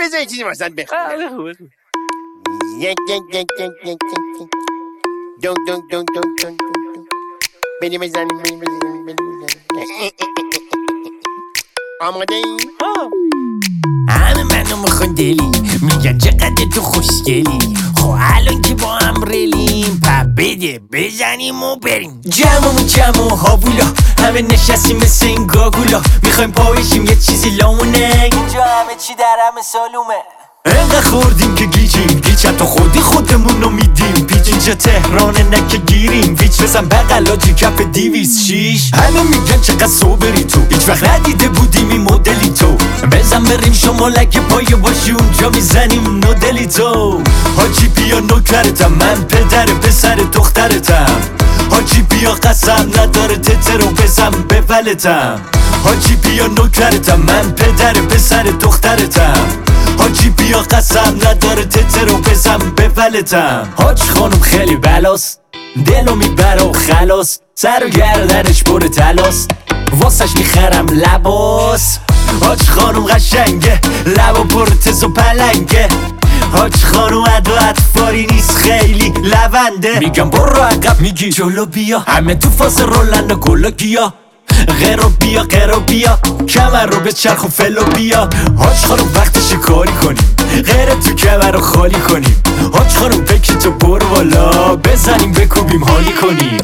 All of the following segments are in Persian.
بذار چیزی واسط بخونم. دونگ دونگ دونگ دونگ دونگ بریم بزنیم آماده ای؟ همه منو میخون دلی میگن چقدر تو خوشگلی. خب الان که با هم ریلیم بده بزنیم و بریم. جمع و هاوولا همه نشستیم مثل این گاگولا. میخوایم پایشیم یه چیزی لامونه. اینجا همه چی در همه سالومه. انقدر خوردیم که گیجیم گیج حتی خودمونو میدیم پیچ. اینجا تهرانه نکه گیریم ویچ بزن بغلاجی کف 206. همه میگن چقدر صبری تو هیچ وقت ندیده بودیم این مدلی تو. بزن بریم شمالک پایه باشی اونجا میزنیم نودلی تو. حاجی بیا نوکرتم من پدر پسر دخترتم. حاجی بیا قسم نداره تترو بزن بولتم. حاجی بیا نوکرتم من پدر پسر دخترتم. حاجی بیا قسم نداره تترو بزن بولتم. حاج خانم خیلی بلاست دلو میبره و خلاص. سر و گردنش پر تلاست واسش میخرم لباس. حاج خانم قشنگه لبا پر تز و پلنگه. حاج خانم ادو اطفاری نیست خیلی لونده. میگم برو عقب میگی جلو بیا. همه تو فاز رولن و گلا گیا. غیرو بیا کمر رو به چرخ و فلو بیا. حاج خانم وقت شکاری کنیم غیر تو کمر رو خالی کنیم. حاج خانم بکی تو برو بالا بزنیم بکوبیم حالی کنیم.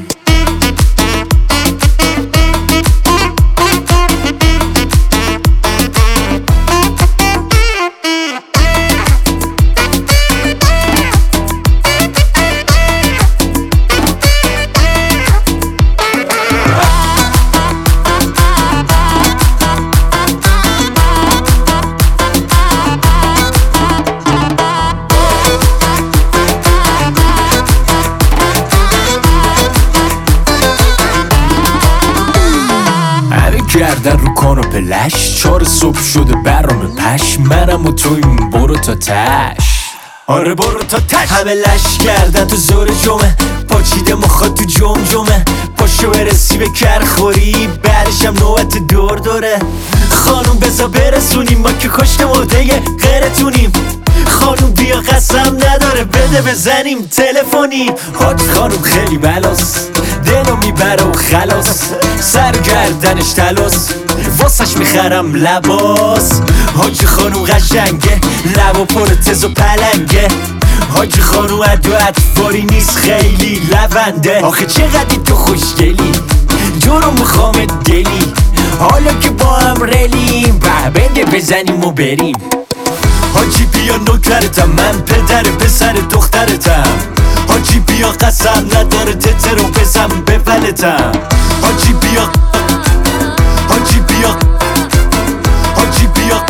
گردن رو کاناپه لش 4 صبح شده برام پش. منم و تویم برو تا تش. آره برو تا تش. همه لش کردن تو زور جمعه پاچیده مخواد تو جمجمه. پاشو برسی به کرخوری بعدشم نوبت دوره. خانوم بزا برسونیم ما که کشت مرده غیرتونیم. خانوم بیا قسم نداره بده بزنیم تلفنی. حاج خانوم خیلی بلاست دلو میبره و خلاص. سر گردنش تلاس واسش میخرم لباس. حاج خانوم قشنگه لبا پر تز و پلنگه. حاج خانوم ادو اطفاری نیست خیلی لونده. آخه چقدر تو خوشگلی جورو میخوام دلی. حالا که با هم ریلیم بده بزنیم و بریم. حاجی بیا نوکرتم من پدر پسر دخترتم. حاجی بیا قسم نداره تترو بزن بولتم. حاجی بیا حاجی بیا حاجی بیا.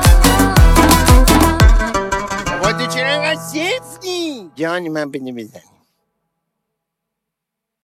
بابا تو چرا انقدر سفتی؟ جانی من بده بزن.